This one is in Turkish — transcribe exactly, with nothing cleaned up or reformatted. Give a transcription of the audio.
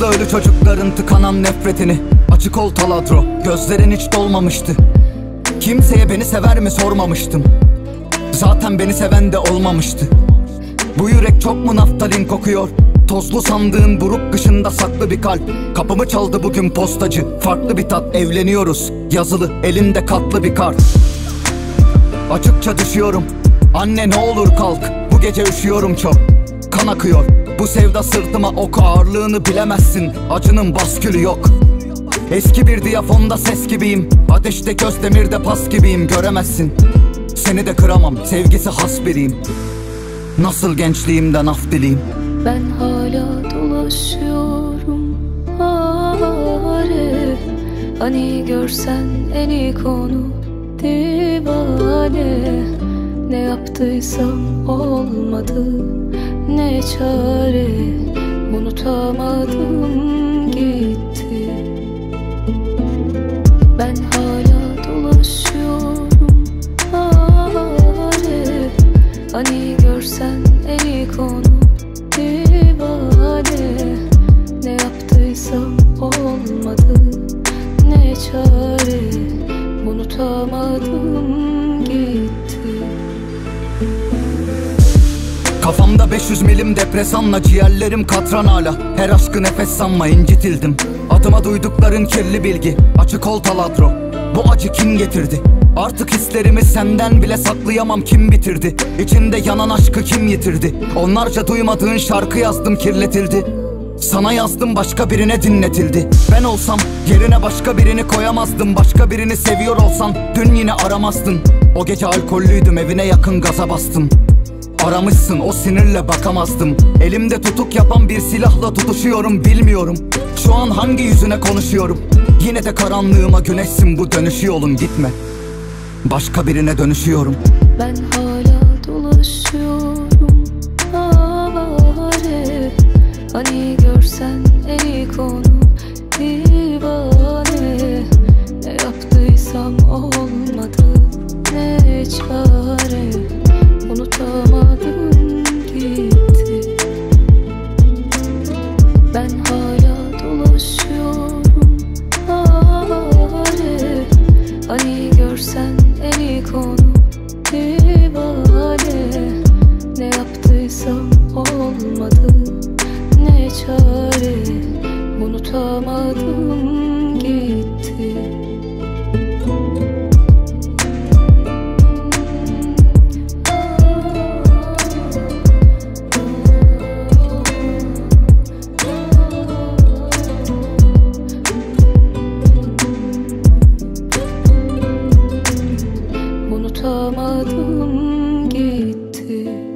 Sakla ölü çocukların tıkanan nefretini. Açık ol taladro, gözlerin hiç dolmamıştı. Kimseye beni sever mi sormamıştım. Zaten beni seven de olmamıştı. Bu yürek çok mu naftalin kokuyor? Tozlu sandığın buruk kışında saklı bir kalp. Kapımı çaldı bugün postacı, farklı bir tat. Evleniyoruz, yazılı elinde katlı bir kart. Açıkça düşüyorum, anne ne olur kalk. Bu gece üşüyorum çok, kan akıyor. Bu sevda sırtıma ok, ağırlığını bilemezsin. Acının baskülü yok. Eski bir diyafonda ses gibiyim. Ateşte göz demirde pas gibiyim, göremezsin. Seni de kıramam, sevgisi has biriyim. Nasıl gençliğimden af dileyim. Ben hala dolaşıyorum Arif. Hani görsen en iyi konu divane. Ne yaptıysam olmadı, ne çare. Unutamadım gitti. Ben hala dolaşıyorum Arif. Hani görsen en iyi konu divane. Ne yaptıysam olmadı, ne çare. Unutamadım gitti. Kafamda beş yüz milim depresanla, ciğerlerim katran hala. Her aşkı nefes sanma, incitildim. Adıma duydukların kirli bilgi. Açık ol taladro, bu acı kim getirdi? Artık hislerimi senden bile saklayamam, kim bitirdi? İçinde yanan aşkı kim yitirdi? Onlarca duymadığın şarkı yazdım, kirletildi. Sana yazdım, başka birine dinletildi. Ben olsam yerine başka birini koyamazdım. Başka birini seviyor olsan dün yine aramazdın. O gece alkollüydüm, evine yakın gaza bastım. Aramışsın, o sinirle bakamazdım. Elimde tutuk yapan bir silahla tutuşuyorum, bilmiyorum şu an hangi yüzüne konuşuyorum. Yine de karanlığıma güneşsin, bu dönüşü yolun, gitme. Başka birine dönüşüyorum. Ben hala dolaşıyorum Arif. Hani görsen en iyi konu divane. Ne yaptıysam olmadı, ne çare. Unutamadım gitti. Ben hala dolaşıyorum Arif. Hani görsen en iyi konu divane. Ne yaptıysam olmadı, ne çare. Unutamadım gitti. Unutamadım gitti.